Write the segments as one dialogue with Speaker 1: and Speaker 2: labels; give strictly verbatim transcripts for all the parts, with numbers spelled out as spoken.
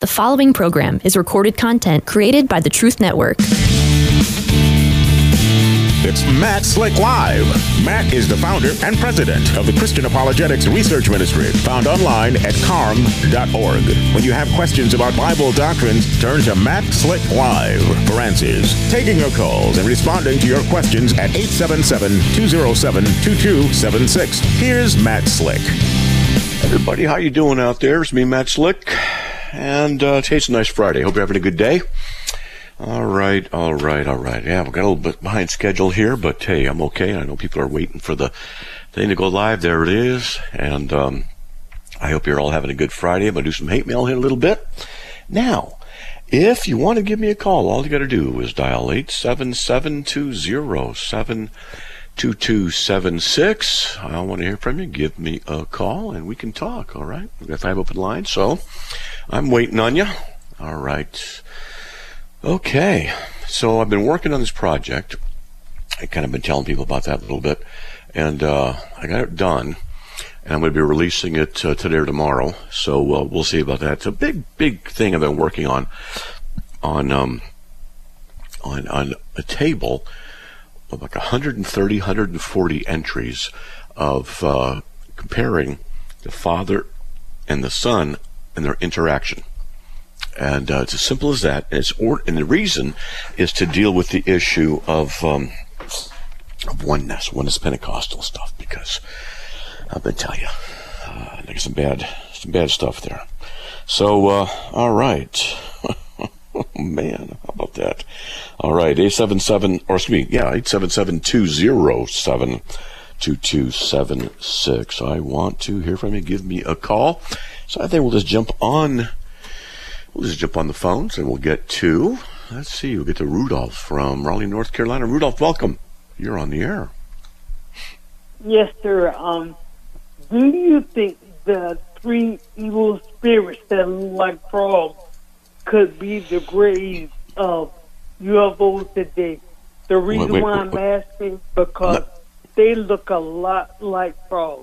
Speaker 1: The following program is recorded content created by the Truth Network.
Speaker 2: It's Matt Slick Live. Matt is the founder and president of the Christian Apologetics Research Ministry, found online at carm dot org. When you have questions about Bible doctrines, turn to Matt Slick Live for answers. Taking your calls and responding to your questions at eight seven seven, two oh seven, two two seven six. Here's Matt Slick.
Speaker 3: Everybody, how you doing out there? It's me, Matt Slick, and uh, today's a nice Friday. Hope you're having a good day. All right, all right, all right. Yeah, we got a little bit behind schedule here, but hey, I'm okay. I know people are waiting for the thing to go live. There it is, and um, I hope you're all having a good Friday. I'm going to do some hate mail here in a little bit. Now, if you want to give me a call, all you got to do is dial eight seven seven, two oh seven, two two seven six. I want to hear from you. Give me a call, and we can talk, all right? We've got five open lines, so I'm waiting on you. All right. Okay, so I've been working on this project. I kind of been telling people about that a little bit, and uh, I got it done, and I'm going to be releasing it uh, today or tomorrow, so uh, we'll see about that. It's a big, big thing I've been working on, on, um, on, on a table of like one hundred thirty, one hundred forty entries of uh, comparing the Father and the Son and their interaction. And uh, it's as simple as that. And, it's or- and the reason is to deal with the issue of um, of oneness, oneness Pentecostal stuff. Because I've been telling you, uh, there's some bad, some bad stuff there. So, uh, all right, oh, man, how about that? All right, eight seven seven, or excuse me, yeah, eight seven seven, two oh seven, two two seven six. I want to hear from you. Give me a call. So I think we'll just jump on. We'll just jump on the phones and we'll get to, let's see, we'll get to Rudolph from Raleigh, North Carolina. Rudolph, welcome. You're on the air.
Speaker 4: Yes, sir. Um, do you think the three evil spirits that look like frogs could be the graves of U F Os today? The reason
Speaker 3: wait, wait,
Speaker 4: why
Speaker 3: wait,
Speaker 4: I'm
Speaker 3: wait.
Speaker 4: asking, because
Speaker 3: No.
Speaker 4: they look a lot like frogs.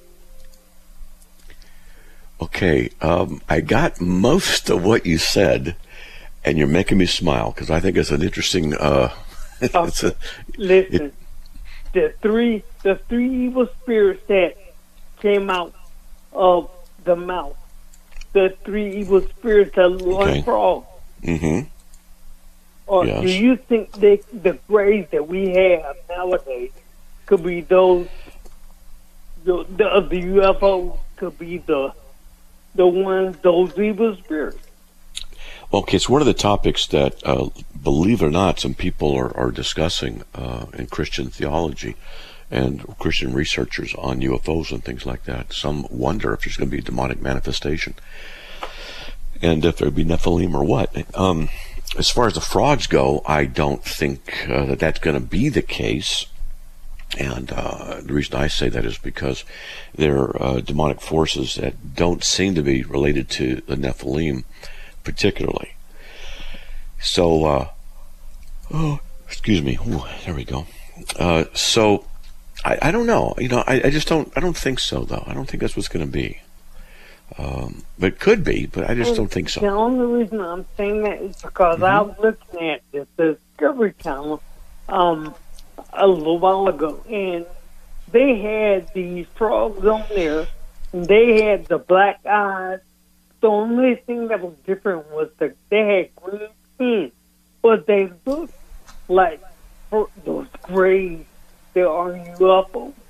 Speaker 3: Okay, um, I got most of what you said, and you're making me smile, because I think it's an interesting, uh, it's a,
Speaker 4: Listen,
Speaker 3: it,
Speaker 4: the three the three evil spirits that came out of the mouth, the three evil spirits that look
Speaker 3: Okay.
Speaker 4: like frogs.
Speaker 3: mm-hmm,
Speaker 4: Or
Speaker 3: Yes.
Speaker 4: do you think they, the graves that we have nowadays could be those, the, the, the U F Os could be the the ones, those evil spirits?
Speaker 3: Okay, it's one of the topics that, uh, believe it or not, some people are, are discussing uh, in Christian theology and Christian researchers on U F Os and things like that. Some wonder if there's going to be a demonic manifestation and if there'd be Nephilim or what. Um, as far as the frogs go, I don't think uh, that that's going to be the case. And uh, the reason I say that is because they're uh, demonic forces that don't seem to be related to the Nephilim particularly. So, uh, oh, excuse me. Ooh, there we go. Uh, so, I, I don't know. You know, I, I just don't. I don't think so, though. I don't think that's what's going to be. Um, but it could be, but I just don't think so.
Speaker 4: The only reason I'm saying that is because
Speaker 3: Mm-hmm.
Speaker 4: I was looking at the Discovery Channel um, a little while ago, and they had these frogs on there, and they had the black eyes. The only thing that was different was that they had green skin, but they looked like fr- those grays that are U F Os.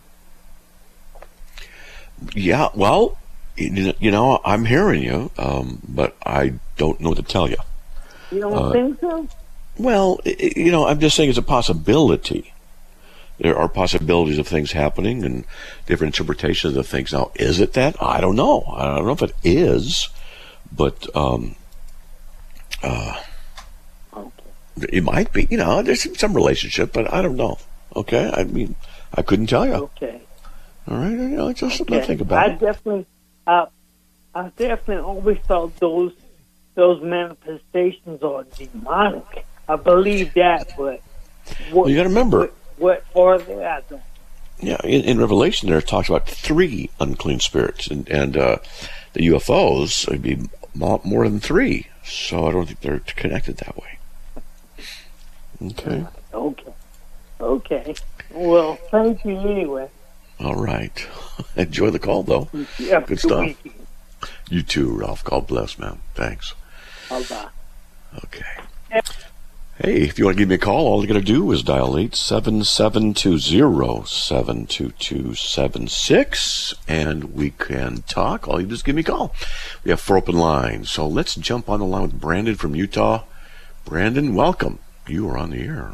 Speaker 3: Yeah, well, you you know, I'm hearing you, um, but I don't know what to tell you.
Speaker 4: You don't
Speaker 3: Uh,
Speaker 4: think so?
Speaker 3: Well, i- i- you know, I'm just saying it's a possibility. There are possibilities of things happening and different interpretations of things. Now, is it that? I don't know. I don't know if it is, but um, uh,
Speaker 4: Okay.
Speaker 3: it might be. You know, there's some relationship, but I don't know. Okay, I mean, I couldn't tell you.
Speaker 4: Okay.
Speaker 3: All right, you know, just something
Speaker 4: Okay.
Speaker 3: to think about.
Speaker 4: I definitely, uh, I definitely always thought those those manifestations are demonic. I believe that, but what,
Speaker 3: Well, you got to remember.
Speaker 4: what, what are they? I don't.
Speaker 3: Yeah, in, in Revelation there it talks about three unclean spirits, and and uh, the U F Os would be more than three, so I don't think they're connected that way. Okay.
Speaker 4: Okay. Okay. Well, thank you anyway.
Speaker 3: All right. Enjoy the call, though.
Speaker 4: Yeah,
Speaker 3: good stuff.
Speaker 4: Weekend.
Speaker 3: You too, Ralph. God bless, man. Thanks.
Speaker 4: Bye-bye.
Speaker 3: Okay. Hey, if you want to give me a call, all you got to do is dial eight seven seven two zero seven two two seven six, and we can talk. All you do is give me a call. We have four open lines, so let's jump on the line with Brandon from Utah. Brandon, welcome. You are on the air.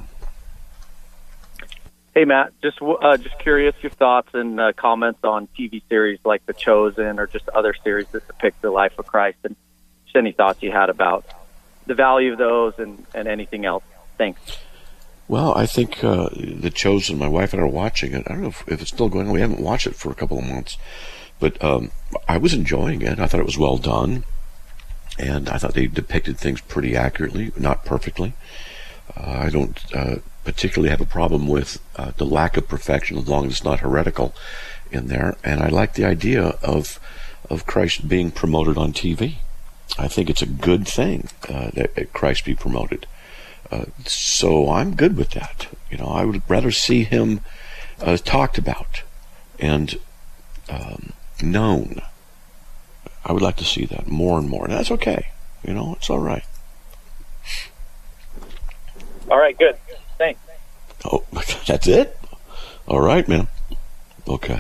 Speaker 5: Hey, Matt. Just uh, just curious your thoughts and uh, comments on T V series like The Chosen or just other series that depict the life of Christ, and just any thoughts you had about the value of those and, and anything else. Thanks.
Speaker 3: Well, I think uh, The Chosen, my wife and I are watching it. I don't know if, if it's still going on. We haven't watched it for a couple of months. But um, I was enjoying it. I thought it was well done. And I thought they depicted things pretty accurately, not perfectly. Uh, I don't uh, particularly have a problem with uh, the lack of perfection as long as it's not heretical in there. And I like the idea of of Christ being promoted on T V. I think it's a good thing uh, that Christ be promoted. Uh, so I'm good with that. You know, I would rather see him uh, talked about and um, known. I would like to see that more and more. And that's okay. You know, it's all right.
Speaker 5: All right, good. Thanks.
Speaker 3: Oh, that's it? All right, man. Okay.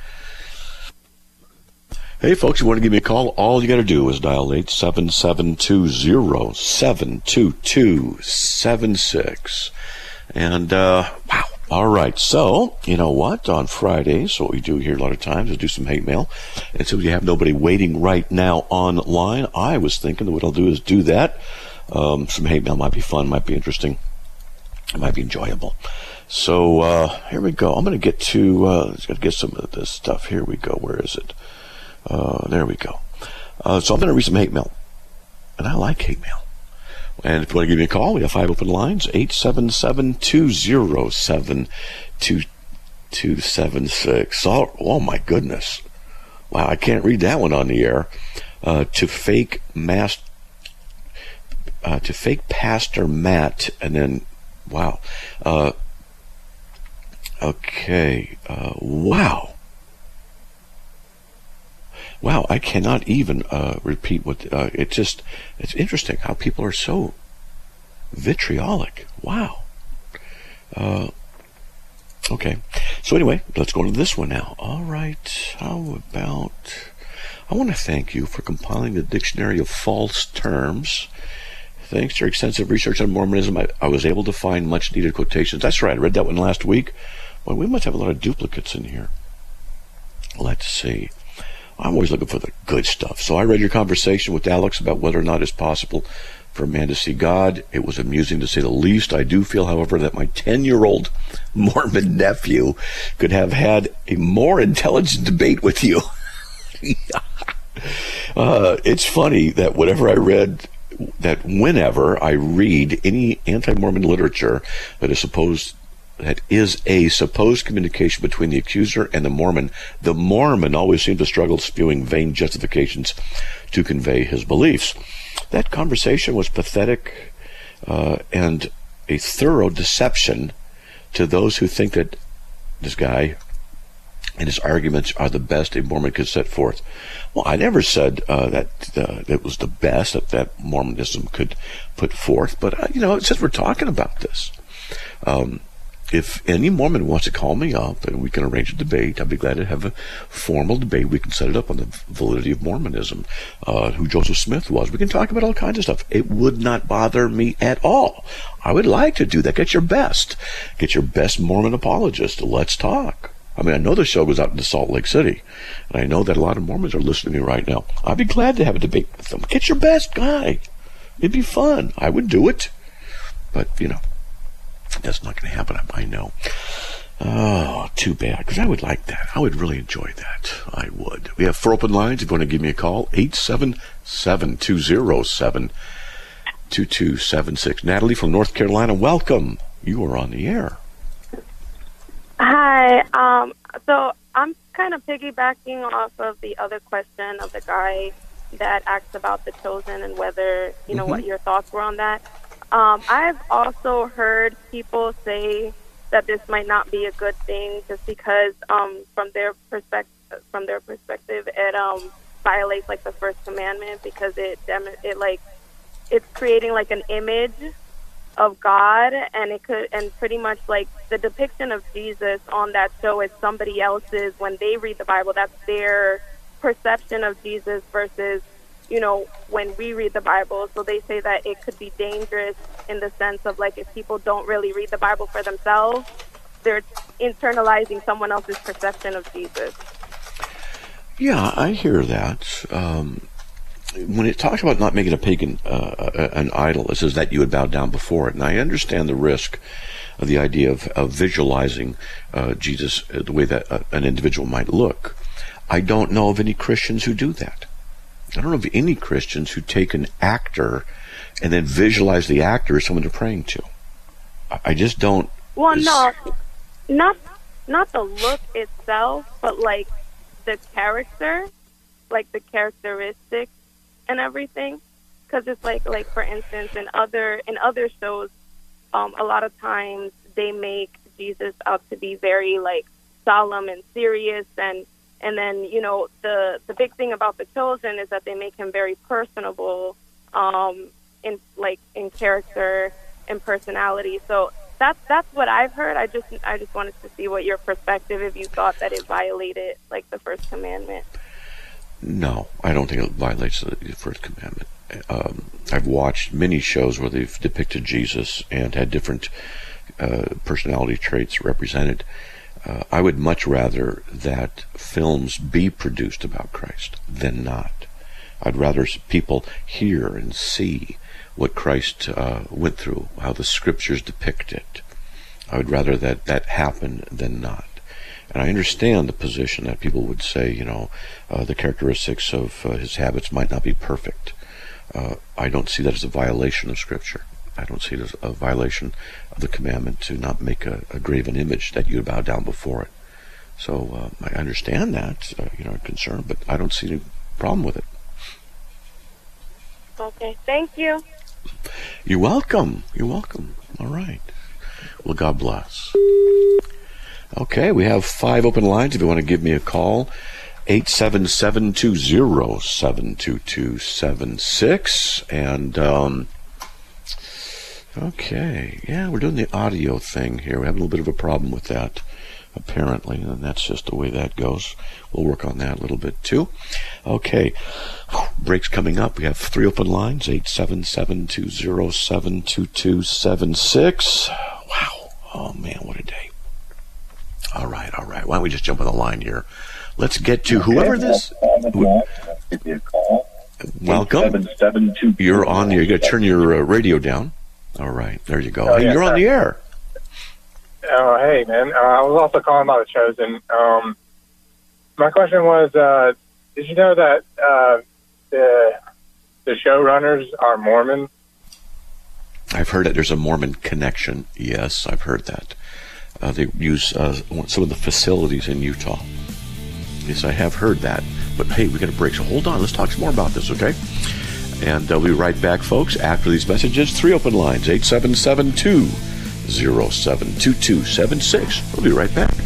Speaker 3: Hey, folks, you want to give me a call? All you got to do is dial eight seven seven two zero seven two two seven six. And, uh, wow. All right. So, you know what? On Fridays, what we do here a lot of times is do some hate mail. And since we have nobody waiting right now online, I was thinking that what I'll do is do that. Um, some hate mail might be fun, might be interesting. It might be enjoyable. So, uh, here we go. I'm going to get to, uh, let's get some of this stuff. Here we go. Where is it? Uh, there we go. Uh, so I'm going to read some hate mail. And I like hate mail. And if you want to give me a call, we have five open lines, eight seven seven two zero seven two two seven six. Oh, oh, my goodness. Wow, I can't read that one on the air. Uh, to fake mass, uh, to fake Pastor Matt, and then, wow. Uh, okay. Uh, wow. Wow, I cannot even uh, repeat what, uh, it just, it's interesting how people are so vitriolic. Wow. Uh, okay. So anyway, let's go to this one now. All right. How about, I want to thank you for compiling the Dictionary of False Terms. Thanks to your extensive research on Mormonism, I, I was able to find much needed quotations. That's right, I read that one last week. Well, we must have a lot of duplicates in here. Let's see. I'm always looking for the good stuff. So I read your conversation with Alex about whether or not it's possible for a man to see God. It was amusing to say the least. I do feel, however, that my ten-year-old Mormon nephew could have had a more intelligent debate with you. uh, it's funny that whenever I read, that whenever I read any anti-Mormon literature that is supposed that is a supposed communication between the accuser and the Mormon, the Mormon always seems to struggle spewing vain justifications to convey his beliefs. That conversation was pathetic uh, and a thorough deception to those who think that this guy and his arguments are the best a Mormon could set forth. Well, I never said uh, that uh, it was the best that, that Mormonism could put forth, but, uh, you know, since we're talking about this, um, if any Mormon wants to call me up and we can arrange a debate, I'd be glad to have a formal debate. We can set it up on the validity of Mormonism, uh, who Joseph Smith was. We can talk about all kinds of stuff. It would not bother me at all. I would like to do that. Get your best. Get your best Mormon apologist. Let's talk. I mean, I know the show goes out into Salt Lake City, and I know that a lot of Mormons are listening to me right now. I'd be glad to have a debate with them. Get your best guy. It'd be fun. I would do it. But, you know, that's not going to happen, I know. Oh, too bad, because I would like that. I would really enjoy that. I would. We have four open lines. If you want to give me a call, eight seven seven two zero seven two two seven six. Natalie from North Carolina, welcome. You are on the air.
Speaker 6: Hi. Um, so I'm kind of piggybacking off of the other question of the guy that asked about The Chosen and whether, you know,
Speaker 3: Mm-hmm.
Speaker 6: what your thoughts were on that. Um, I've also heard people say that this might not be a good thing just because um, from their perspective, from their perspective, it um, violates like the first commandment because it dem- it like it's creating like an image of God, and it could and pretty much like the depiction of Jesus on that show is somebody else's. When they read the Bible, that's their perception of Jesus versus, you know, when we read the Bible. So they say that it could be dangerous in the sense of like if people don't really read the Bible for themselves, they're internalizing someone else's perception of Jesus.
Speaker 3: Yeah, I hear that. Um, when it talks about not making a pagan uh, an idol, it says that you would bow down before it. And I understand the risk of the idea of, of visualizing uh, Jesus the way that uh, an individual might look. I don't know of any Christians who do that. I don't know of any Christians who take an actor and then visualize the actor as someone they're praying to. I, I just don't.
Speaker 6: Well, no, not not the look itself, but like the character, like the characteristics and everything. Because it's like, like for instance, in other in other shows, um, a lot of times they make Jesus out to be very like solemn and serious, and and then you know the the big thing about The Chosen is that they make him very personable, um, in like in character and personality. So that's that's what I've heard. I just I just wanted to see what your perspective, if you thought that it violated like the first commandment.
Speaker 3: No, I don't think it violates the first commandment. Um, I've watched many shows where they've depicted Jesus and had different uh, personality traits represented. Uh, I would much rather that films be produced about Christ than not. I'd rather people hear and see what Christ uh, went through, how the scriptures depict it. I would rather that that happen than not. And I understand the position that people would say, you know, uh, the characteristics of uh, his habits might not be perfect. Uh, I don't see that as a violation of Scripture. I don't see it as a violation of the commandment to not make a, a graven image that you bow down before it. So uh, I understand that, uh, you know, concern, but I don't see any problem with it.
Speaker 6: Okay, thank you.
Speaker 3: You're welcome. You're welcome. All right. Well, God bless. Okay, we have five open lines. If you want to give me a call, eight seven seven, two zero seven, two two seven six. And, um, okay, yeah, we're doing the audio thing here. We have a little bit of a problem with that, apparently, and that's just the way that goes. We'll work on that a little bit, too. Okay, breaks coming up. We have three open lines, eight seven seven, two zero seven, two two seven six. Wow. Oh, man, what a day. All right, all right. Why don't we just jump on the line here? Let's get to whoever this... Who, welcome. You're on the air. You got to turn your uh, radio down. All right, there you go.
Speaker 7: Oh,
Speaker 3: hey,
Speaker 7: yeah,
Speaker 3: you're on the air.
Speaker 7: Oh, hey, man. Uh, I was also calling about The Chosen. Um, my question was, uh, did you know that uh, the the showrunners are Mormon?
Speaker 3: I've heard that there's a Mormon connection. Yes, I've heard that. Uh, they use uh, some of the facilities in Utah. Yes, I have heard that. But hey, we got a break, so hold on. Let's talk some more about this, okay? And uh, we'll be right back, folks, after these messages. Three open lines, eight seven seven, two zero seven, two two seven six. We'll be right back.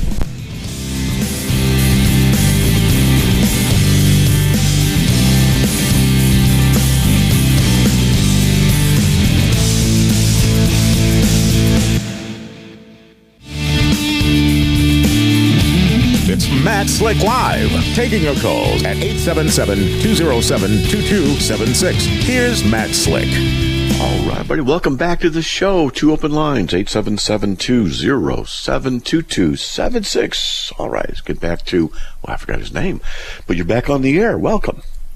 Speaker 2: It's Matt Slick Live, taking your calls at eight seven seven, two zero seven, two two seven six. Here's Matt Slick.
Speaker 3: All right, buddy, welcome back to the show. Two open lines, eight seven seven, two zero seven, two two seven six. All right, let's get back to, well, I forgot his name, but you're back on the air. Welcome.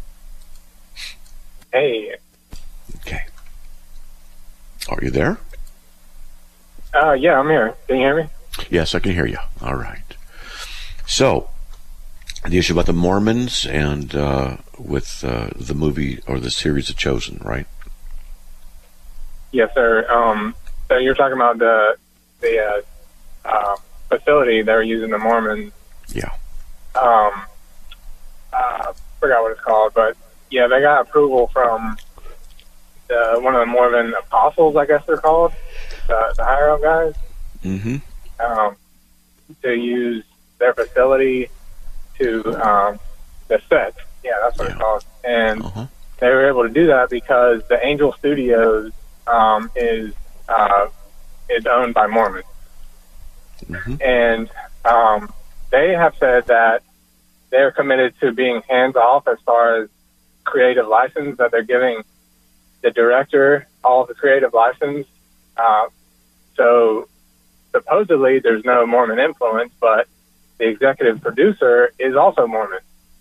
Speaker 7: Hey.
Speaker 3: Okay. Are you there?
Speaker 7: Uh, yeah, I'm here. Can you hear me?
Speaker 3: Yes, I can hear you. All right. So, the issue about the Mormons and uh, with uh, the movie or the series The Chosen, right?
Speaker 7: Yes, sir. Um, so you're talking about the the uh, uh, facility they were using the Mormons.
Speaker 3: Yeah.
Speaker 7: Um, uh, forgot what it's called, but yeah, they got approval from the, one of the Mormon apostles, I guess they're called, the, the higher up guys,
Speaker 3: Mm-hmm.
Speaker 7: um, to use their facility to um, the set. Yeah, that's what
Speaker 3: Yeah.
Speaker 7: it's called. And
Speaker 3: Uh-huh.
Speaker 7: they were able to do that because the Angel Studios um, is uh, is owned by Mormons.
Speaker 3: Mm-hmm.
Speaker 7: And um, they have said that they're committed to being hands-off as far as creative license, that they're giving the director all of the creative license. Uh, so supposedly there's no Mormon influence, but the executive producer is also Mormon.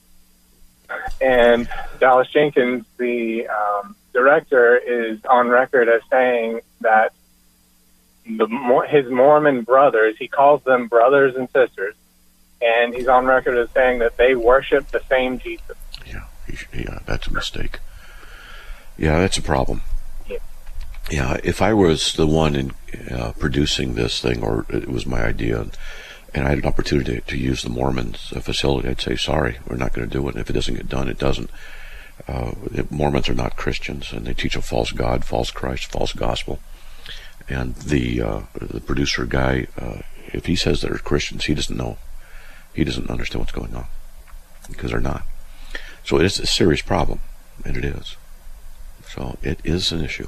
Speaker 7: And Dallas Jenkins, the um, director, is on record as saying that the his Mormon brothers, he calls them brothers and sisters, and he's on record as saying that they worship the same Jesus.
Speaker 3: Yeah, he sh- yeah, that's a mistake. Yeah, that's a problem.
Speaker 7: Yeah.
Speaker 3: Yeah, if I was the one in uh, producing this thing, or it was my idea, and I had an opportunity to use the Mormons' facility, I'd say, sorry, we're not going to do it. And if it doesn't get done, it doesn't. Uh, the Mormons are not Christians, and they teach a false God, false Christ, false gospel. And the uh, the producer guy, uh, if he says they're Christians, he doesn't know. He doesn't understand what's going on, because they're not. So it's a serious problem, and it is. So it is an issue.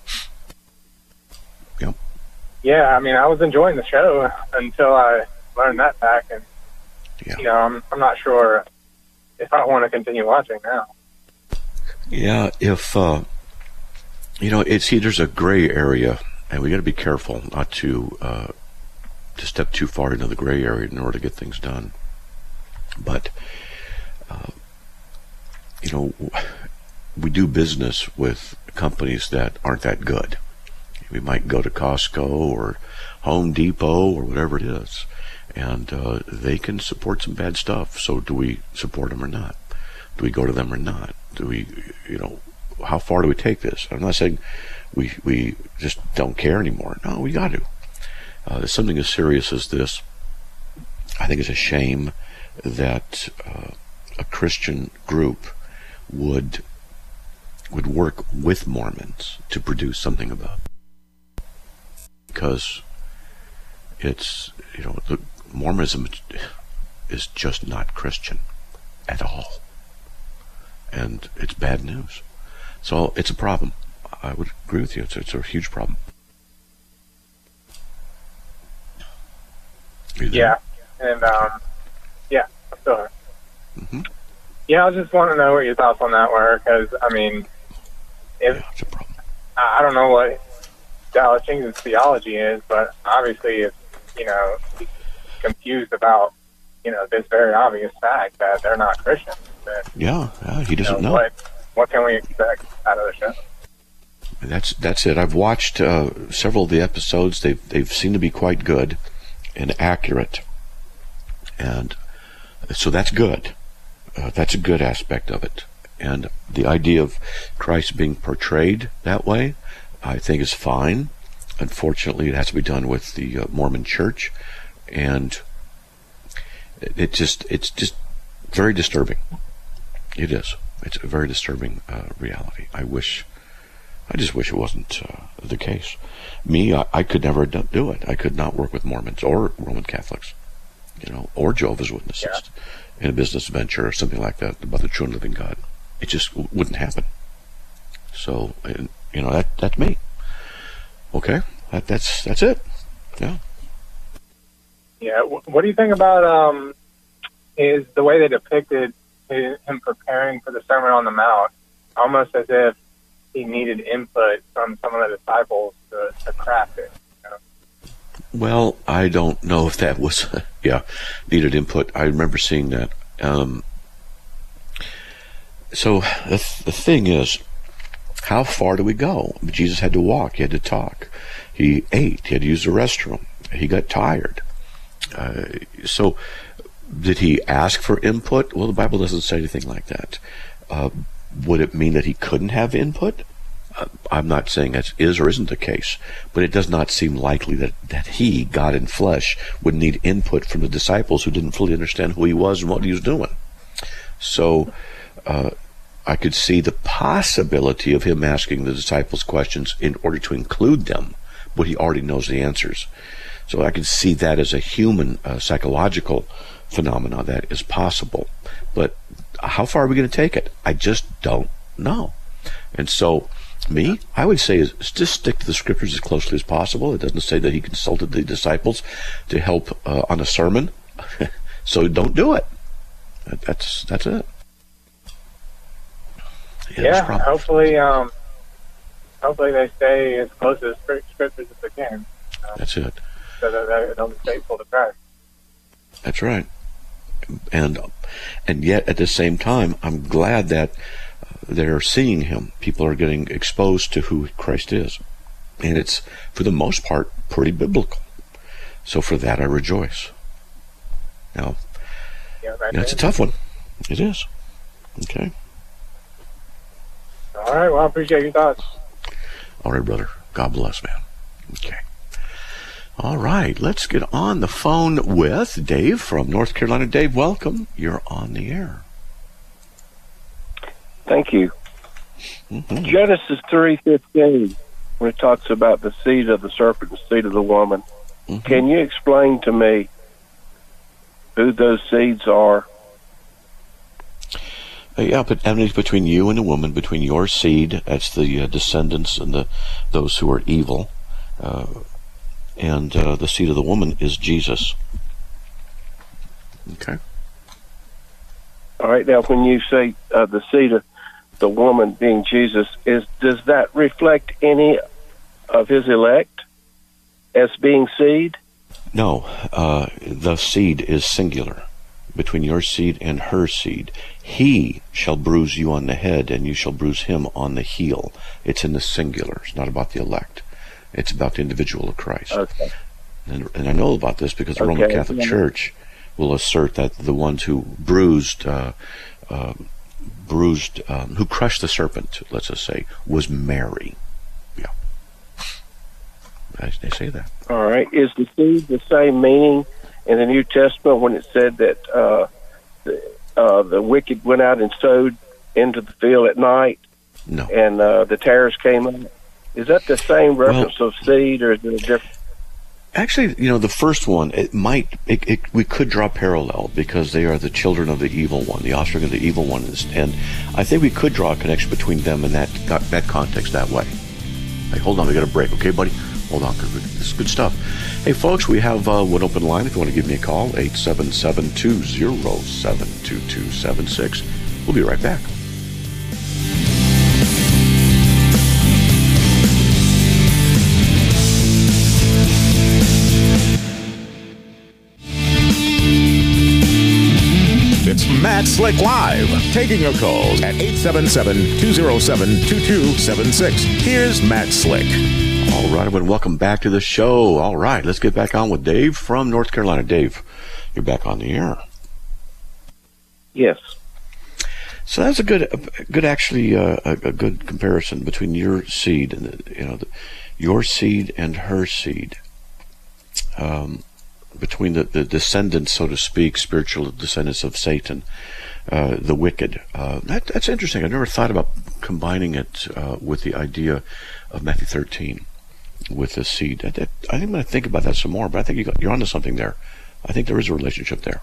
Speaker 3: Yep.
Speaker 7: Yeah, I mean, I was enjoying the show until I learned that fact, and
Speaker 3: Yeah.
Speaker 7: you know, I'm I'm not sure if I want to continue watching now.
Speaker 3: Yeah, if, uh, you know, it's, see, there's a gray area, and we got to be careful not to, uh, to step too far into the gray area in order to get things done. But, uh, you know, we do business with companies that aren't that good. We might go to Costco or Home Depot or whatever it is, and uh, they can support some bad stuff. So do we support them or not? Do we go to them or not? Do we, you know, how far do we take this? I'm not saying we we just don't care anymore. No, we got to. Uh, something as serious as this, I think it's a shame that uh, a Christian group would would work with Mormons to produce something about it. Because it's, you know, the Mormonism is just not Christian at all. And it's bad news. So it's a problem. I would agree with you. It's, it's a huge problem.
Speaker 7: Yeah, and um, yeah, I'm still here.
Speaker 3: Mm-hmm.
Speaker 7: Yeah, I just want to know what your thoughts on that were, because I mean, if
Speaker 3: Yeah, it's a problem.
Speaker 7: I I don't know what Dallas Jenkins' theology is, but obviously, if you know, he's confused about you know this very obvious fact that they're not Christians, then
Speaker 3: Yeah, yeah, he
Speaker 7: you
Speaker 3: doesn't
Speaker 7: know,
Speaker 3: know.
Speaker 7: what what can we expect out of the show?
Speaker 3: That's that's it. I've watched uh, several of the episodes. They've they've seemed to be quite good and accurate, and so that's good. Uh, that's a good aspect of it. And the idea of Christ being portrayed that way, I think, is fine. Unfortunately, it has to be done with the uh, Mormon Church, and it, it just it's just very disturbing. It is. It's a very disturbing uh, reality. I wish. I just wish it wasn't uh, the case. Me, I, I could never do do it. I could not work with Mormons or Roman Catholics, you know, or Jehovah's Witnesses
Speaker 7: Yeah.
Speaker 3: in a business venture or something like that about the true and living God. It just w- wouldn't happen. So, and, you know, that that's me. Okay, that, that's that's it. Yeah.
Speaker 7: Yeah, wh- what do you think about um, is the way they depicted his, him preparing for the Sermon on the Mount, almost as if he needed input from some of the disciples to, to craft it. You know?
Speaker 3: Well, I don't know if that was, yeah, needed input. I remember seeing that. Um, so the, th- the thing is, how far do we go? Jesus had to walk. He had to talk. He ate. He had to use the restroom. He got tired. Uh, so did he ask for input? Well, the Bible doesn't say anything like that. Uh, would it mean that he couldn't have input? Uh, I'm not saying that is or isn't the case, but it does not seem likely that, that he, God in flesh, would need input from the disciples who didn't fully understand who he was and what he was doing. So uh, I could see the possibility of him asking the disciples questions in order to include them, but he already knows the answers. So I could see that as a human uh, psychological phenomenon that is possible. But how far are we going to take it? I just don't know. And so, me, I would say is just stick to the scriptures as closely as possible. It doesn't say that he consulted the disciples to help uh, on a sermon, so don't do it. That's that's it. Yeah,
Speaker 7: yeah hopefully, um, hopefully they stay as close to the scriptures as they can. Uh,
Speaker 3: that's it.
Speaker 7: So that they don't be faithful to Christ.
Speaker 3: That's right. And and yet at the same time, I'm glad that they're seeing him. People are getting exposed to who Christ is. And it's, for the most part, pretty biblical. So for that, I rejoice. Now,
Speaker 7: yeah, right
Speaker 3: that's a tough one. It is. Okay.
Speaker 7: All right. Well, I appreciate your thoughts.
Speaker 3: All right, brother. God bless, man. Okay. All right. Let's get on the phone with Dave from North Carolina. Dave, welcome. You're on the air.
Speaker 8: Thank you.
Speaker 3: Mm-hmm.
Speaker 8: Genesis three fifteen, when it talks about the seed of the serpent, the seed of the woman, mm-hmm. Can you explain to me who those seeds are?
Speaker 3: Uh, yeah, but enmity between you and the woman, between your seed, that's the uh, descendants and the those who are evil, uh, and uh, the seed of the woman is Jesus. Okay.
Speaker 8: All right. Now, when you say uh, the seed of the woman being Jesus, is does that reflect any of his elect as being seed?
Speaker 3: No, uh, the seed is singular. Between your seed and her seed, he shall bruise you on the head, and you shall bruise him on the heel. It's in the singular. It's not about the elect. It's about the individual of Christ.
Speaker 8: Okay.
Speaker 3: And, and I know about this because the
Speaker 8: okay.
Speaker 3: Roman Catholic
Speaker 8: yeah.
Speaker 3: Church will assert that the ones who bruised, uh, uh, bruised, um, who crushed the serpent, let's just say, was Mary. Yeah, they say that.
Speaker 8: All right. Is the seed the same meaning in the New Testament when it said that uh, the, uh, the wicked went out and sowed into the field at night?
Speaker 3: No.
Speaker 8: And uh, the tares came up? Is that the same reference well, of seed, or is it a different?
Speaker 3: Actually, you know, the first one, it might, it, it, we could draw parallel because they are the children of the evil one, the offspring of the evil one, and I think we could draw a connection between them and that that context that way. Hey, hold on, we got a break, okay, buddy? Hold on, because this is good stuff. Hey, folks, we have uh, one open line. If you want to give me a call, eight seven seven, two zero seven, two two seven six. We'll be right back.
Speaker 2: It's Matt Slick Live, taking your calls at eight seven seven, two zero seven, two two seven six. Here's Matt Slick.
Speaker 3: All right, everyone, welcome back to the show. All right, let's get back on with Dave from North Carolina. Dave, you're back on the air.
Speaker 8: Yes.
Speaker 3: So that's a good, a good actually, uh, a, a good comparison between your seed and the, you know, the, your seed and her seed. Um, between the, the descendants, so to speak, spiritual descendants of Satan, uh, the wicked. Uh, that, that's interesting. I never thought about combining it uh, with the idea of Matthew thirteen, with the seed. I, I think I'm going to think about that some more, but I think you got, you're onto something there. I think there is a relationship there.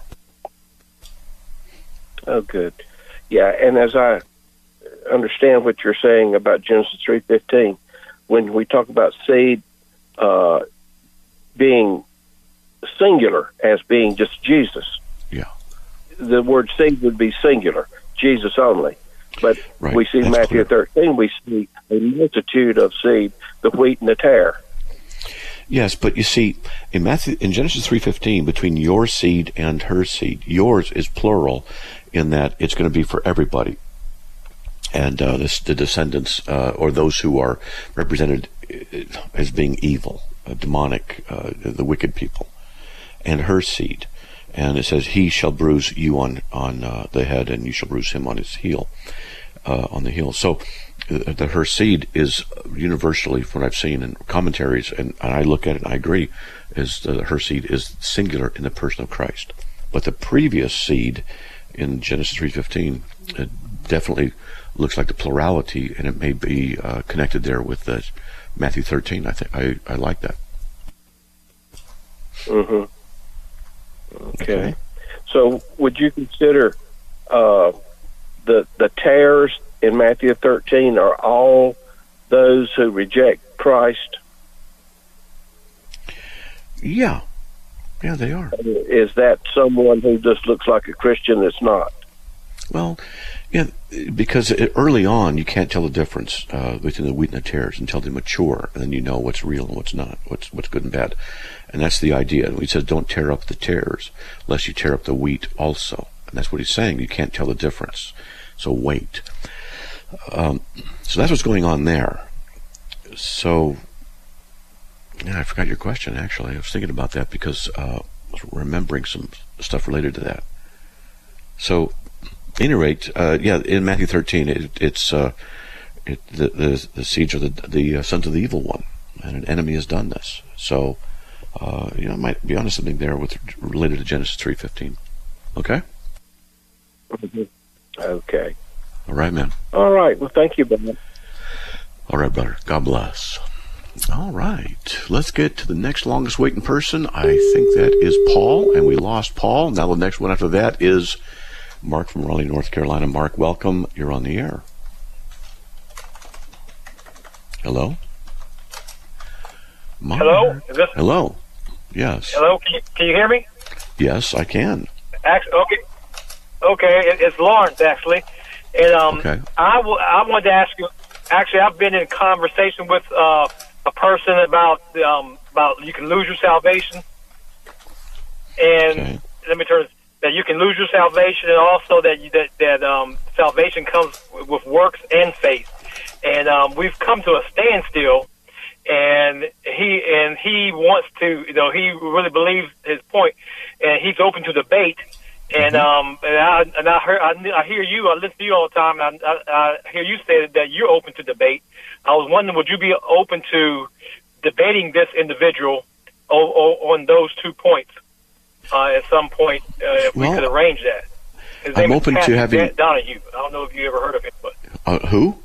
Speaker 8: Oh, good. Yeah, and as I understand what you're saying about Genesis three fifteen, when we talk about seed uh, being singular as being just Jesus.
Speaker 3: Yeah.
Speaker 8: The word seed would be singular, Jesus only. But
Speaker 3: right.
Speaker 8: we see in Matthew
Speaker 3: clear.
Speaker 8: thirteen, we see a multitude of seed, the wheat and the tare.
Speaker 3: Yes, but you see, in Matthew, in Genesis three fifteen, between your seed and her seed, yours is plural in that it's going to be for everybody. And uh, this, the descendants, uh, or those who are represented as being evil, uh, demonic, uh, the wicked people. And her seed, and it says, "He shall bruise you on on uh, the head, and you shall bruise him on his heel, uh, on the heel." So, uh, the her seed is universally, from what I've seen in commentaries, and, and I look at it and I agree, is the, her seed is singular in the person of Christ. But the previous seed in Genesis three fifteen, uh, definitely looks like the plurality, and it may be uh, connected there with uh, Matthew thirteen. I think I, I like that.
Speaker 8: Mm-hmm. Okay. okay. So would you consider uh, the the tares in Matthew thirteen are all those who reject Christ?
Speaker 3: Yeah. Yeah, they are.
Speaker 8: Is that someone who just looks like a Christian that's not?
Speaker 3: Well, yeah, because early on you can't tell the difference uh, between the wheat and the tares until they mature, and then you know what's real and what's not, what's what's good and bad. And that's the idea. He says, don't tear up the tares, lest you tear up the wheat also. And that's what he's saying. You can't tell the difference. So wait. Um, so that's what's going on there. So, yeah, I forgot your question, actually. I was thinking about that because uh, I was remembering some stuff related to that. So, at any rate, uh, yeah, in Matthew thirteen, it, it's uh, it, the, the the seeds are the, the uh, sons of the evil one, and an enemy has done this. So, uh, you know, I might be onto something there with related to Genesis three fifteen. Okay?
Speaker 8: Mm-hmm. Okay.
Speaker 3: All right, man.
Speaker 8: All right. Well, thank you, brother.
Speaker 3: All right, brother. God bless. All right. Let's get to the next longest waiting person. I think that is Paul, and we lost Paul. Now the next one after that is Mark from Raleigh, North Carolina. Mark, welcome. You're on the air. Hello? Mark.
Speaker 9: Hello? Is this...
Speaker 3: Hello. Yes.
Speaker 9: Hello? Can you, can you hear me?
Speaker 3: Yes, I can.
Speaker 9: Actually, okay. Okay, it, it's Lawrence, actually. And um,
Speaker 3: okay.
Speaker 9: I, w- I wanted to ask you, actually, I've been in conversation with uh, a person about um, about you can lose your salvation. And
Speaker 3: okay.
Speaker 9: let me turn that you can lose your salvation, and also that you, that that um, salvation comes with works and faith. And um, we've come to a standstill. And he and he wants to, you know, he really believes his point, and he's open to debate. And
Speaker 3: mm-hmm.
Speaker 9: um, and I and I hear I, I hear you. I listen to you all the time. And I, I, I hear you say that you're open to debate. I was wondering, would you be open to debating this individual o- o- on those two points uh, at some point? Uh, if
Speaker 3: well,
Speaker 9: we could arrange that. His
Speaker 3: I'm
Speaker 9: name
Speaker 3: open
Speaker 9: is
Speaker 3: to
Speaker 9: Patrick
Speaker 3: having
Speaker 9: Donahue. I don't know if you ever heard of him, but
Speaker 3: uh, who?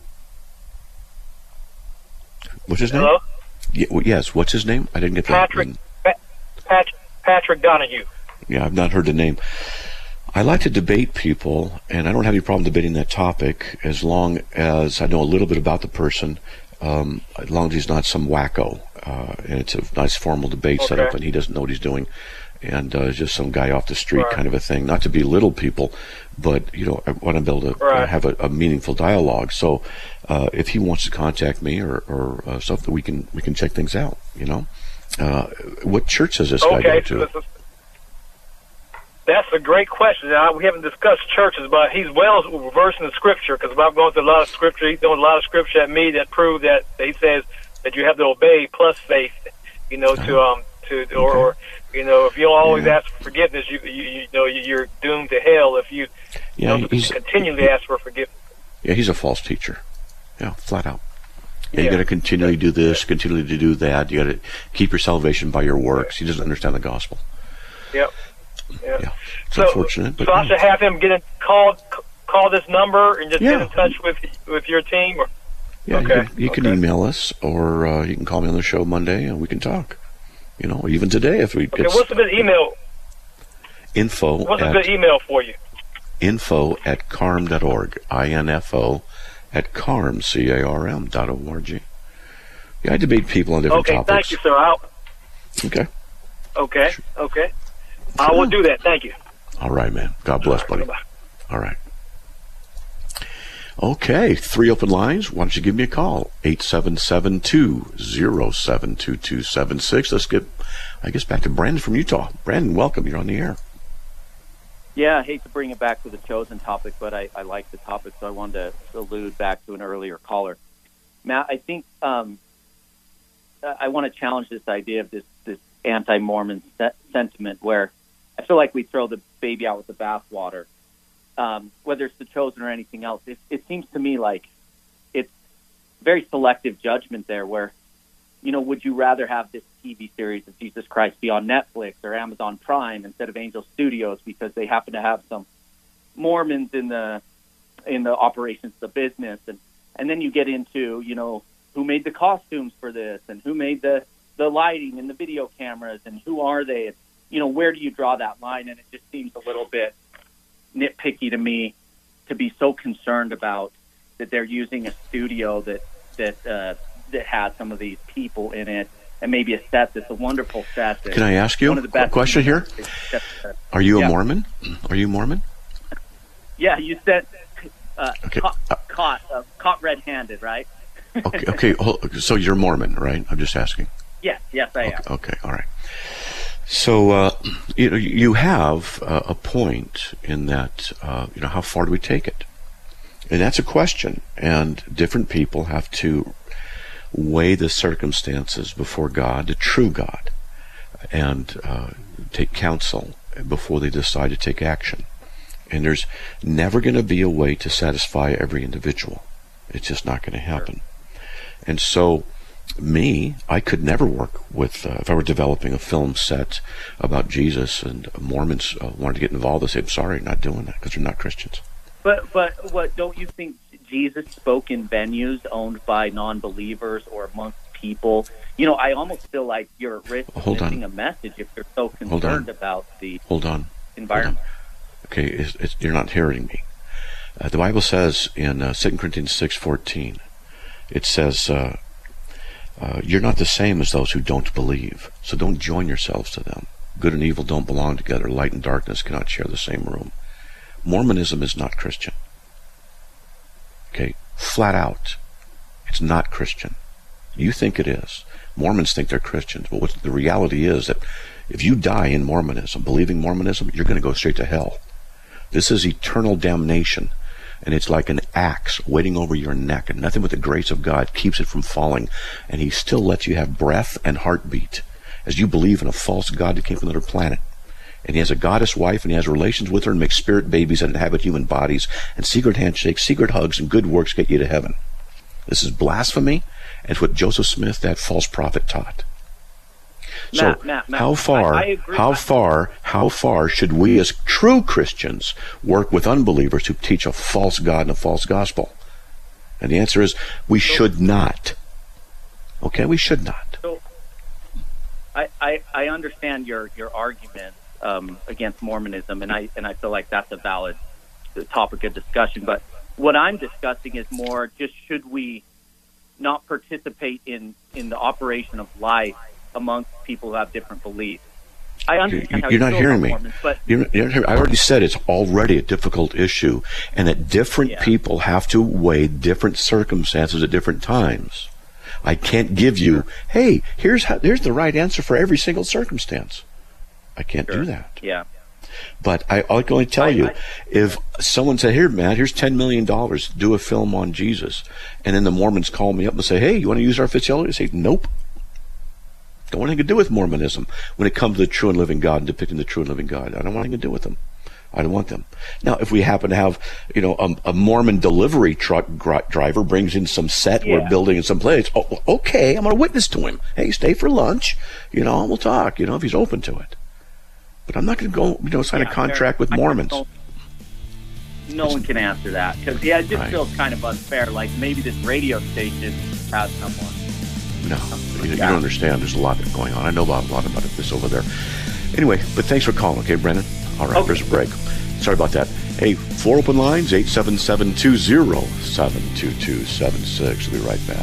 Speaker 3: What's his
Speaker 9: Hello?
Speaker 3: name? Yeah, well, yes, what's his name? I didn't get that.
Speaker 9: Patrick, pa- Patrick, Patrick Donahue.
Speaker 3: Yeah, I've not heard the name. I like to debate people, and I don't have any problem debating that topic as long as I know a little bit about the person, um, as long as he's not some wacko, uh, and it's a nice formal debate
Speaker 9: okay.
Speaker 3: setup, and he doesn't know what he's doing, and uh, just some guy off the street
Speaker 9: right.
Speaker 3: kind of a thing. Not to belittle people, but you know, I want to be able to
Speaker 9: right.
Speaker 3: uh, have a, a meaningful dialogue. So, uh, if he wants to contact me or, or uh, something, we can we can check things out. You know, uh, what church does this
Speaker 9: okay,
Speaker 3: guy go to?
Speaker 9: So that's a great question. Now, we haven't discussed churches, but he's well versed in the scripture because I've gone through a lot of scripture. He's doing a lot of scripture at me that prove that, that he says that you have to obey plus faith, you know, uh-huh. to um to
Speaker 3: okay.
Speaker 9: or, or you know if you don't always
Speaker 3: yeah.
Speaker 9: ask for forgiveness, you, you you know you're doomed to hell if you,
Speaker 3: yeah,
Speaker 9: you know,
Speaker 3: he's,
Speaker 9: continually
Speaker 3: he,
Speaker 9: ask for forgiveness.
Speaker 3: Yeah, he's a false teacher. Yeah, flat out. Yeah,
Speaker 9: yeah.
Speaker 3: you got to continually do this, continually to do that. You got to keep your salvation by your works. He doesn't understand the gospel.
Speaker 9: Yep. Yeah.
Speaker 3: yeah. It's
Speaker 9: so,
Speaker 3: unfortunate. But
Speaker 9: so I
Speaker 3: yeah.
Speaker 9: should have him get in, call call this number and just
Speaker 3: yeah.
Speaker 9: get in touch with with your team. Or?
Speaker 3: Yeah,
Speaker 9: okay.
Speaker 3: you, can, you
Speaker 9: okay.
Speaker 3: can email us, or uh, you can call me on the show Monday, and we can talk. You know, even today if we.
Speaker 9: Okay. What's a good email?
Speaker 3: Info.
Speaker 9: What's
Speaker 3: at,
Speaker 9: a good email for you?
Speaker 3: Info at carm dot org. I N F O at carm c a r m dot o r g. Yeah, I debate people on different
Speaker 9: okay,
Speaker 3: topics.
Speaker 9: thank you, sir. I'll,
Speaker 3: okay.
Speaker 9: Okay.
Speaker 3: Sure.
Speaker 9: Okay. I will do that. Thank you.
Speaker 3: All right, man. God bless, buddy.
Speaker 9: Bye-bye.
Speaker 3: All right. Okay, three open lines. Why don't you give me a call? eight seven seven, two zero seven, two two seven six. Let's get, I guess, back to Brandon from Utah. Brandon, welcome. You're on the air.
Speaker 10: Yeah, I hate to bring it back to the chosen topic, but I, I like the topic, so I wanted to allude back to an earlier caller. Matt, I think um, I want to challenge this idea of this, this anti-Mormon se- sentiment where I feel like we throw the baby out with the bathwater. Um, whether it's the chosen or anything else, it, it seems to me like it's very selective judgment there where, you know, would you rather have this T V series of Jesus Christ be on Netflix or Amazon Prime instead of Angel Studios because they happen to have some Mormons in the in the operations of the business, and and then you get into, you know, who made the costumes for this, and who made the the lighting and the video cameras, and who are they? And, you know, where do you draw that line? And it just seems a little bit nitpicky to me to be so concerned about that they're using a studio that that uh, that has some of these people in it, and maybe a set that's a wonderful set.
Speaker 3: Can I ask you a question here? Are you a
Speaker 10: yeah.
Speaker 3: Mormon? Are you Mormon?
Speaker 10: Yeah, you said uh,
Speaker 3: okay.
Speaker 10: caught caught, uh, caught red-handed, right?
Speaker 3: okay, okay. So you're Mormon, right? I'm just asking.
Speaker 10: Yes, yes, I
Speaker 3: okay,
Speaker 10: am.
Speaker 3: Okay, all right. So uh, you know, you have uh, a point in that. Uh, you know, how far do we take it? And that's a question. And different people have to weigh the circumstances before God, the true God, and uh, take counsel before they decide to take action. And there's never going to be a way to satisfy every individual. It's just not going to happen. And so, me, I could never work with, uh, if I were developing a film set about Jesus and Mormons uh, wanted to get involved, I'd say, I'm sorry, not doing that, because they're not Christians.
Speaker 10: But, but what, don't you think Jesus spoke in venues owned by non-believers or amongst people? You know, I almost feel like you're at risk of
Speaker 3: Hold
Speaker 10: missing
Speaker 3: on.
Speaker 10: a message if you're so concerned about the
Speaker 3: Hold on.
Speaker 10: environment.
Speaker 3: Hold on. Okay, it's, it's, you're not hearing me. Uh, the Bible says in uh, Second Corinthians six fourteen, it says, uh, uh, you're not the same as those who don't believe, so don't join yourselves to them. Good and evil don't belong together. Light and darkness cannot share the same room. Mormonism is not Christian. Okay, flat out. It's not Christian. You think it is. Mormons think they're Christians, but what the reality is that if you die in Mormonism, believing Mormonism, you're going to go straight to hell. This is eternal damnation, and it's like an axe waiting over your neck, and nothing but the grace of God keeps it from falling, and he still lets you have breath and heartbeat as you believe in a false God that came from another planet. And he has a goddess wife, and he has relations with her and makes spirit babies that inhabit human bodies, and secret handshakes, secret hugs, and good works get you to heaven. This is blasphemy, and it's what Joseph Smith, that false prophet, taught. So
Speaker 10: Matt, Matt, Matt,
Speaker 3: how far,
Speaker 10: I, I agree.
Speaker 3: how far, how far should we as true Christians work with unbelievers who teach a false God and a false gospel? And the answer is we
Speaker 10: so,
Speaker 3: should not. Okay, we should not.
Speaker 10: So I, I, I understand your, your argument um, against Mormonism, and I and I feel like that's a valid topic of discussion. But what I'm discussing is more just should we not participate in, in the operation of life amongst people who have different beliefs. I understand
Speaker 3: you're
Speaker 10: how
Speaker 3: not
Speaker 10: you
Speaker 3: hearing me.
Speaker 10: Mormons, but
Speaker 3: you're, you're not hearing, I already said it's already a difficult issue, and that different
Speaker 10: yeah.
Speaker 3: people have to weigh different circumstances at different times. I can't give you, hey, here's how, here's the right answer for every single circumstance. I can't
Speaker 10: sure.
Speaker 3: do that.
Speaker 10: Yeah.
Speaker 3: But I, I can only tell
Speaker 10: I,
Speaker 3: you,
Speaker 10: I,
Speaker 3: if someone said, here, Matt, here's ten million dollars, do a film on Jesus, and then the Mormons call me up and say, hey, you want to use our facility? I say, nope. Don't want anything to do with Mormonism when it comes to the true and living God and depicting the true and living God. I don't want anything to do with them. I don't want them. Now, if we happen to have, you know, a, a Mormon delivery truck gr- driver brings in some set
Speaker 10: yeah.
Speaker 3: we're building in some place, oh, okay, I'm going to witness to him. Hey, stay for lunch, you know, and we'll talk, you know, if he's open to it. But I'm not going to go, you know, sign
Speaker 10: yeah,
Speaker 3: a contract
Speaker 10: fair.
Speaker 3: with Mormons.
Speaker 10: No one can answer that because, yeah, it just
Speaker 3: right.
Speaker 10: feels kind of unfair. Like maybe this radio station has someone.
Speaker 3: No, you, you don't understand. There's a lot that's going on. I know about a lot about this over there. Anyway, but thanks for calling, okay, Brennan? All right, okay. There's a break. Sorry about that. Hey, four open lines, eight seven seven, two zero seven, two two seven six. We'll be right back.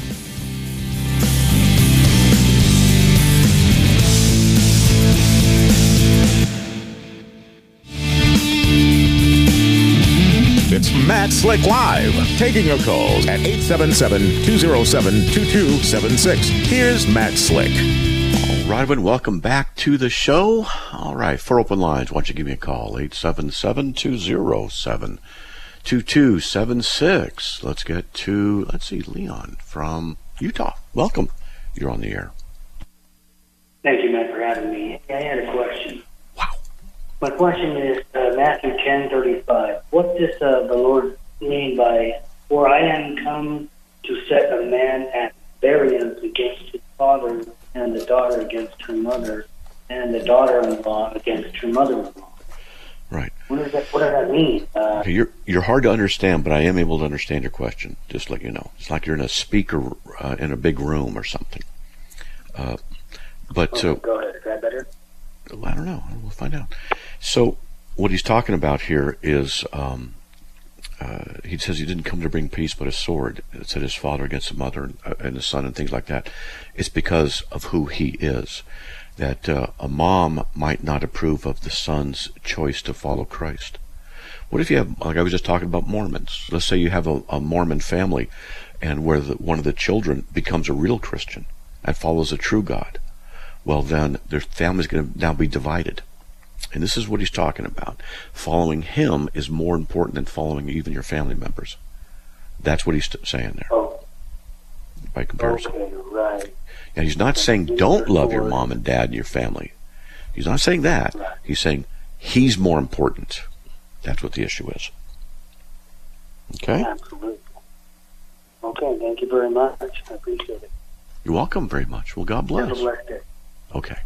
Speaker 2: It's Matt Slick Live, taking your calls at eight seven seven, two zero seven, two two seven six. Here's Matt Slick.
Speaker 3: All right, everyone, welcome back to the show. All right, four open lines. Why don't you give me a call, eight seven seven, two zero seven, two two seven six. Let's get to, let's see, Leon from Utah. Welcome. You're on the air.
Speaker 11: Thank you, Matt, for having me. I had a question.
Speaker 3: Wow.
Speaker 11: My question is uh, Matthew ten thirty-five. What does uh, the Lord mean by, for I am come to set a man at variance against his father, and the daughter against her mother, and the daughter-in-law against her mother-in-law?
Speaker 3: Right.
Speaker 11: What does that what does that mean? Uh,
Speaker 3: Okay, you're you're hard to understand, but I am able to understand your question. Just to let you know, it's like you're in a speaker uh, in a big room or something. Uh, but
Speaker 11: oh,
Speaker 3: uh,
Speaker 11: go ahead. Is that better?
Speaker 3: I don't know. We'll find out. So what he's talking about here is um, uh, he says he didn't come to bring peace, but a sword. It said his father against the mother and, uh, and his son and things like that. It's because of who he is. That uh, a mom might not approve of the son's choice to follow Christ. What if you have, like I was just talking about Mormons. Let's say you have a, a Mormon family and where the, one of the children becomes a real Christian and follows a true God. Well, then their family's going to now be divided. And this is what he's talking about. Following him is more important than following even your family members. That's what he's saying there.
Speaker 11: Oh.
Speaker 3: By comparison.
Speaker 11: Okay, right.
Speaker 3: And he's not saying don't love your mom and dad and your family. He's not saying that. He's saying he's more important. That's what the issue is. Okay?
Speaker 11: Absolutely. Okay, thank you very much. I appreciate it.
Speaker 3: You're welcome very much. Well, God bless.
Speaker 11: Have a blessed day.
Speaker 3: Okay.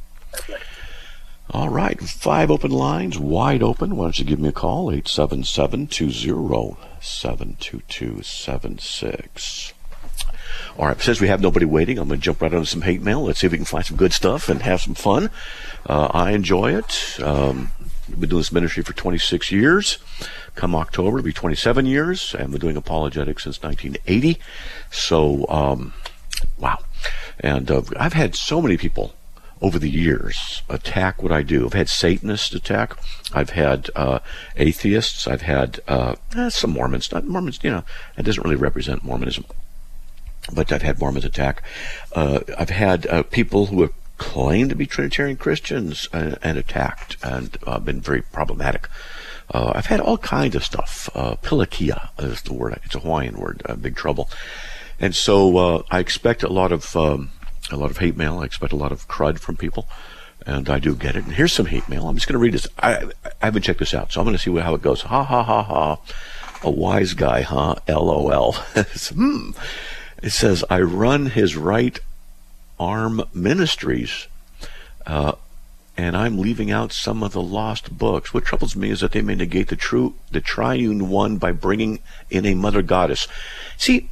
Speaker 3: All right. Five open lines, wide open. Why don't you give me a call? eight seven seven, two zero, seven two two seven six. All right. Since we have nobody waiting, I'm going to jump right into some hate mail. Let's see if we can find some good stuff and have some fun. Uh, I enjoy it. Um, I've been doing this ministry for twenty-six years. Come October, it'll be twenty-seven years. I've been doing apologetics since nineteen eighty. So, um, wow. And uh, I've had so many people over the years attack what I do. I've had Satanists attack. I've had uh, atheists. I've had uh, eh, some Mormons. Not Mormons, you know, it doesn't really represent Mormonism. But I've had Mormons attack. Uh, I've had uh, people who have claimed to be Trinitarian Christians and, and attacked and uh, been very problematic. Uh, I've had all kinds of stuff. Uh, Pilikia is the word. It's a Hawaiian word. Uh, big trouble. And so uh, I expect a lot of um, a lot of hate mail. I expect a lot of crud from people, and I do get it. And here's some hate mail. I'm just going to read this. I, I haven't checked this out, so I'm going to see what, how it goes. Ha ha ha ha. A wise guy, huh? L O L. hmm. It says, I run his right arm ministries, uh, and I'm leaving out some of the lost books. What troubles me is that they may negate the true, the triune one by bringing in a mother goddess. See,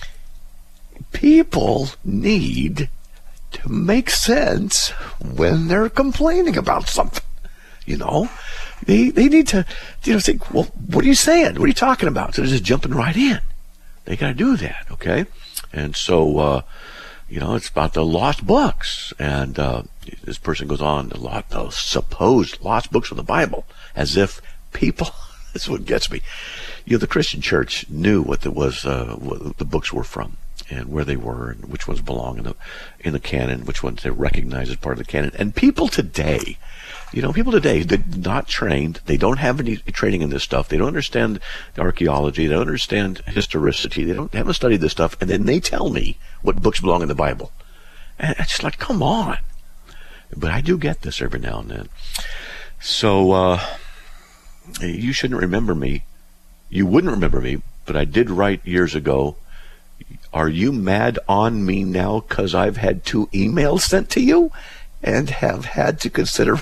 Speaker 3: people need to make sense when they're complaining about something. You know, they they need to, you know, think, well, what are you saying? What are you talking about? So they're just jumping right in. They got to do that, okay? And so, uh, you know, it's about the lost books. And uh, this person goes on, the, lot, the supposed lost books of the Bible, as if people, this is what gets me. You know, the Christian church knew what it was, uh, what the books were from, and where they were, and which ones belong in the in the canon, which ones they recognize as part of the canon. And people today, you know, people today, they're not trained. They don't have any training in this stuff. They don't understand the archaeology. They don't understand historicity. They don't they haven't studied this stuff. And then they tell me what books belong in the Bible. And it's just like, come on. But I do get this every now and then. So uh, you shouldn't remember me. You wouldn't remember me, but I did write years ago, are you mad on me now because I've had two emails sent to you and have had to consider...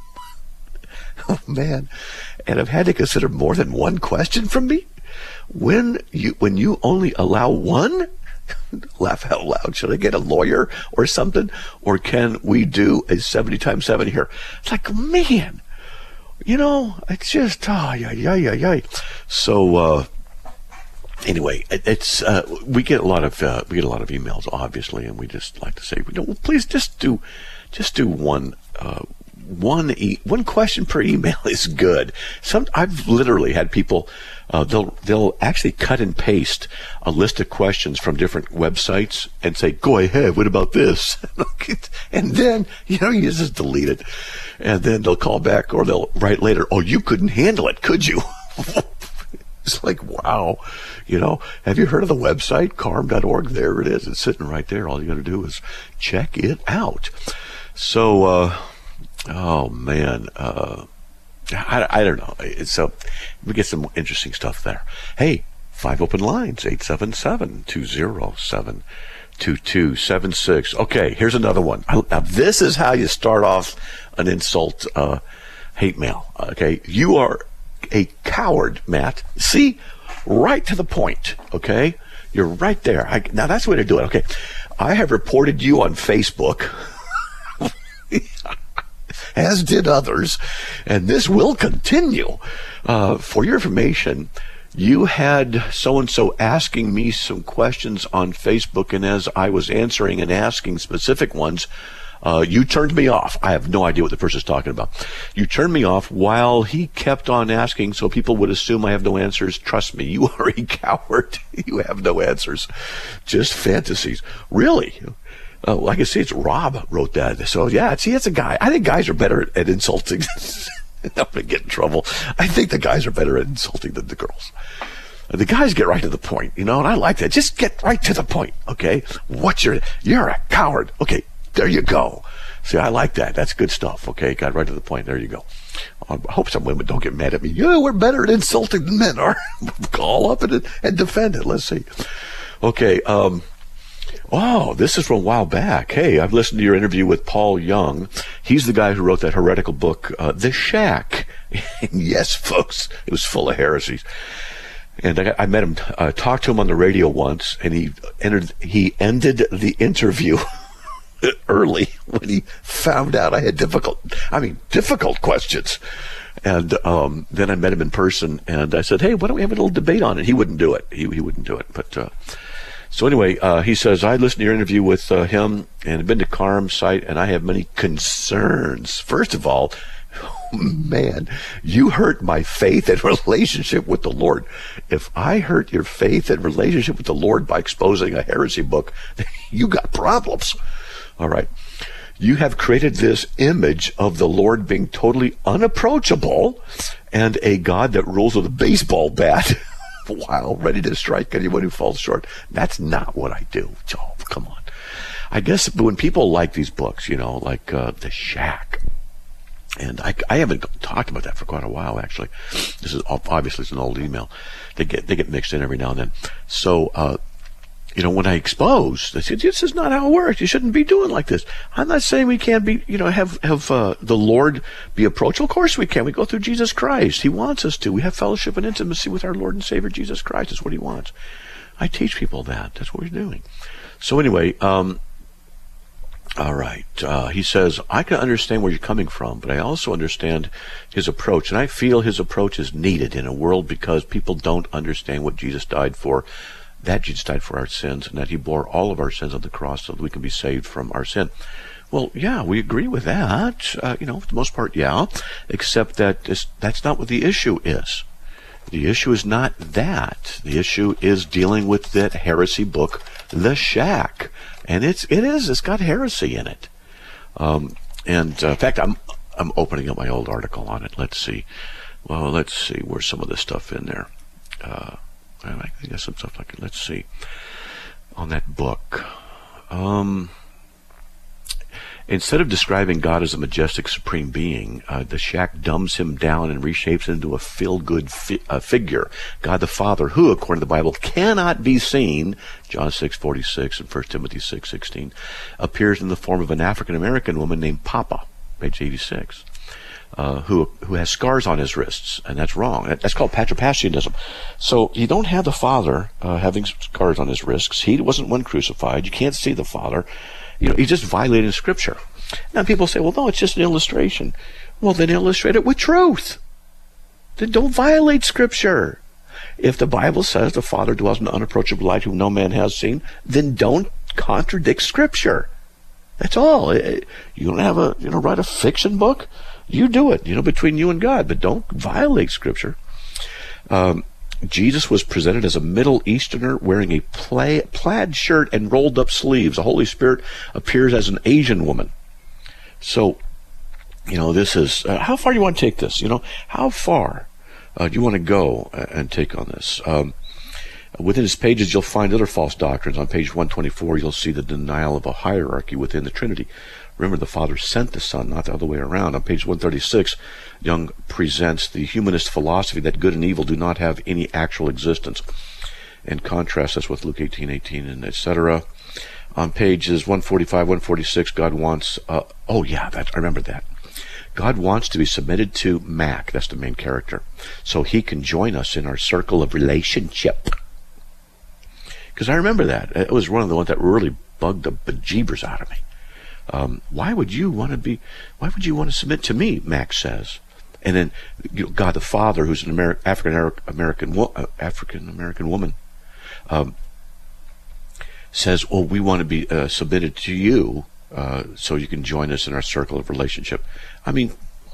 Speaker 3: Oh, man. And I've had to consider more than one question from me? When you when you only allow one? Laugh out loud. Should I get a lawyer or something? Or can we do a seventy times seven here? It's like, man, you know, it's just, oh, yeah, yeah, yeah, yeah. So, uh, anyway, it, it's, uh, we get a lot of, uh, we get a lot of emails, obviously, and we just like to say, you know, well, please just do, just do one, uh, One e- one question per email is good. Some I've literally had people uh, they'll they'll actually cut and paste a list of questions from different websites and say, "Go ahead, what about this?" And then you know you just delete it, and then they'll call back or they'll write later, "Oh, you couldn't handle it, could you?" It's like, wow, you know, have you heard of the website carm dot org? There it is. It's sitting right there. All you got to do is check it out. So. uh Oh, man. Uh, I, I don't know. So we get some interesting stuff there. Hey, five open lines, eight seven seven, two zero seven, two two seven six. Okay, here's another one. Now, this is how you start off an insult uh, hate mail. Okay, you are a coward, Matt. See? Right to the point, okay? You're right there. I, now, that's the way to do it, okay? I have reported you on Facebook, as did others, and this will continue. Uh, for your information, you had so-and-so asking me some questions on Facebook, and as I was answering and asking specific ones, uh, you turned me off. I have no idea what the person's talking about. You turned me off while he kept on asking, so people would assume I have no answers. Trust me, you are a coward. You have no answers. Just fantasies. Really? Uh, like I say, it's Rob wrote that. So, yeah, see, it's a guy. I think guys are better at insulting. I'm going to get in trouble. I think the guys are better at insulting than the girls. The guys get right to the point, you know, and I like that. Just get right to the point, okay? What's your, you're a coward. Okay, there you go. See, I like that. That's good stuff, okay? Got right to the point. There you go. I hope some women don't get mad at me. Yeah, we're better at insulting than men are. Call up and, and defend it. Let's see. Okay, um... oh, this is from a while back. Hey, I've listened to your interview with Paul Young. He's the guy who wrote that heretical book, uh, The Shack. Yes, folks, it was full of heresies. And I, I met him, uh, talked to him on the radio once, and he entered. He ended the interview early when he found out I had difficult, I mean, difficult questions. And um, then I met him in person, and I said, hey, why don't we have a little debate on it? He wouldn't do it. He, he wouldn't do it, but... Uh, So anyway, uh, he says, I listened to your interview with uh, him and have been to Carm's site, and I have many concerns. First of all, oh man, you hurt my faith and relationship with the Lord. If I hurt your faith and relationship with the Lord by exposing a heresy book, you got problems. All right. You have created this image of the Lord being totally unapproachable and a God that rules with a baseball bat. Wow, ready to strike anyone who falls short. That's not what I do. Oh, come on. I guess when people like these books, you know, like uh, The Shack, and I, I haven't talked about that for quite a while, actually. This is obviously it's an old email. They get they get mixed in every now and then. So, uh, you know, when I expose, they say, this is not how it works. You shouldn't be doing like this. I'm not saying we can't be, you know, have, have uh, the Lord be approachable. Of course we can. We go through Jesus Christ. He wants us to. We have fellowship and intimacy with our Lord and Savior, Jesus Christ. That's what he wants. I teach people that. That's what we're doing. So anyway, um, all right. Uh, he says, I can understand where you're coming from, but I also understand his approach. And I feel his approach is needed in a world because people don't understand what Jesus died for. That Jesus died for our sins, and that he bore all of our sins on the cross so that we can be saved from our sin. Well, yeah, we agree with that. Uh, you know, for the most part, yeah, except that this, that's not what the issue is. The issue is not that. The issue is dealing with that heresy book, The Shack. And it's, it is, it's got heresy in it. Um, and uh, in fact, I'm, I'm opening up my old article on it. Let's see. Well, let's see. Where's some of this stuff in there? Uh, I guess some stuff like it. Let's see. On that book. Um, instead of describing God as a majestic supreme being, uh, The Shack dumbs him down and reshapes him into a feel-good fi- uh, figure. God the Father, who, according to the Bible, cannot be seen, John six forty-six and First Timothy six sixteen, appears in the form of an African-American woman named Papa, page eighty-six. Uh, who who has scars on his wrists, and that's wrong. That's called Patripassianism. So you don't have the Father uh, having scars on his wrists. He wasn't one crucified. You can't see the Father. You know, he just violated Scripture. Now people say, well, no, it's just an illustration. Well, then illustrate it with truth. Then don't violate Scripture. If the Bible says the Father dwells in the unapproachable light whom no man has seen, then don't contradict Scripture. That's all. You don't have a, you know, write a fiction book. You do it, you know, between you and God, but don't violate Scripture. Um, Jesus was presented as a Middle Easterner wearing a pla- plaid shirt and rolled up sleeves. The Holy Spirit appears as an Asian woman. So, you know, this is, uh, how far do you want to take this? You know, how far uh, do you want to go and take on this? Um, within his pages, you'll find other false doctrines. On page one twenty-four, you'll see the denial of a hierarchy within the Trinity. Remember, the Father sent the Son, not the other way around. On page one thirty-six, Young presents the humanist philosophy that good and evil do not have any actual existence, and contrasts this with Luke eighteen eighteen and et cetera. On pages one forty-five, one forty-six, God wants, uh, oh yeah, that, I remember that. God wants to be submitted to Mac, that's the main character, so he can join us in our circle of relationship. Because I remember that. It was one of the ones that really bugged the bejeebers out of me. Um, why would you want to be, why would you want to submit to me, Max says. And then you know, God the Father, who's an Ameri- African-American wo- uh, African-American woman, um, says, well, we want to be uh, submitted to you uh, so you can join us in our circle of relationship. I mean,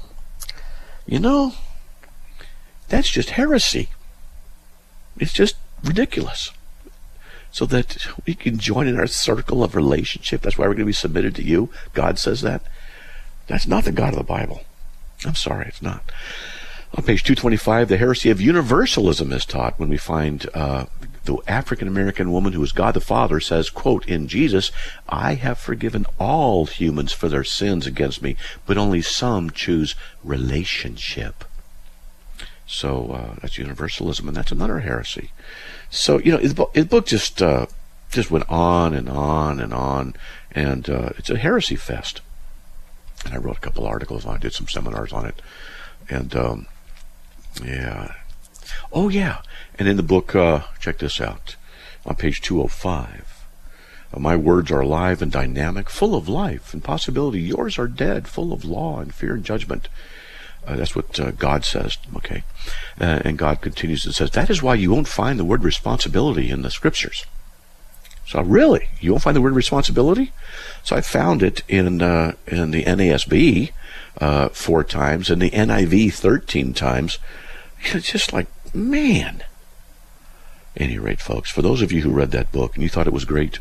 Speaker 3: you know, that's just heresy. It's just ridiculous. So that we can join in our circle of relationship. That's why we're going to be submitted to you. God says that. That's not the God of the Bible. I'm sorry, it's not. On page two twenty-five, the heresy of universalism is taught when we find uh, the African-American woman who is God the Father says, quote, in Jesus, I have forgiven all humans for their sins against me, but only some choose relationship. So uh, that's universalism, and that's another heresy. So, you know, his book, his book just uh, just went on and on and on, and uh, it's a heresy fest. And I wrote a couple articles on it, did some seminars on it, and um, yeah. Oh, yeah. And in the book, uh, check this out, on page two oh five, uh, my words are alive and dynamic, full of life and possibility. Yours are dead, full of law and fear and judgment. Uh, that's what uh, God says, okay? Uh, and God continues and says, that is why you won't find the word responsibility in the scriptures. So really, you won't find the word responsibility? So I found it in uh, in the N A S B uh, four times, and the N I V thirteen times. It's just like, man. At any rate, folks, for those of you who read that book and you thought it was great,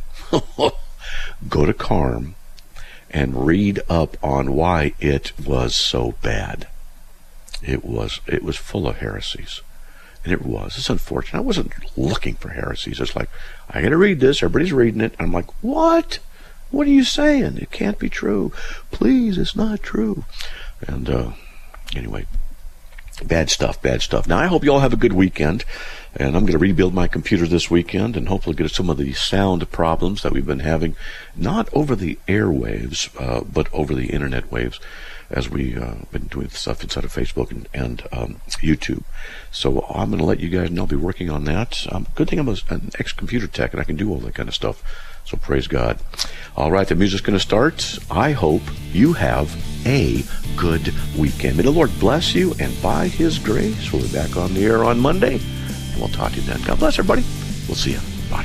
Speaker 3: go to Carm and read up on why it was so bad. It was it was full of heresies. And it was. It's unfortunate. I wasn't looking for heresies. It's like, I got to read this. Everybody's reading it. And I'm like, what? What are you saying? It can't be true. Please, it's not true. And uh, anyway, bad stuff, bad stuff. Now, I hope you all have a good weekend. And I'm going to rebuild my computer this weekend and hopefully get some of the sound problems that we've been having, not over the airwaves, uh, but over the internet waves, as we've uh, been doing stuff inside of Facebook and, and um, YouTube. So I'm going to let you guys know I'll be working on that. Um, good thing I'm a, an ex-computer tech and I can do all that kind of stuff. So praise God. All right, the music's going to start. I hope you have a good weekend. May the Lord bless you, and by His grace, we'll be back on the air on Monday. And we'll talk to you then. God bless everybody. We'll see you. Bye.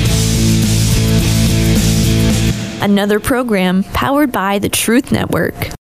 Speaker 1: Another program powered by the Truth Network.